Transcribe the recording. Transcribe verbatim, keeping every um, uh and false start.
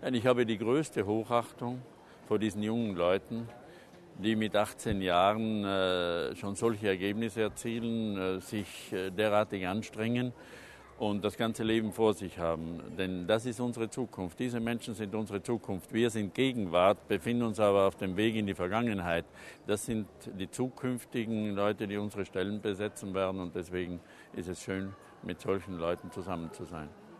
Ich habe die größte Hochachtung vor diesen jungen Leuten, die mit achtzehn Jahren äh, schon solche Ergebnisse erzielen, äh, sich äh, derartig anstrengen und das ganze Leben vor sich haben. Denn das ist unsere Zukunft. Diese Menschen sind unsere Zukunft. Wir sind Gegenwart, befinden uns aber auf dem Weg in die Vergangenheit. Das sind die zukünftigen Leute, die unsere Stellen besetzen werden. Und deswegen ist es schön, mit solchen Leuten zusammen zu sein.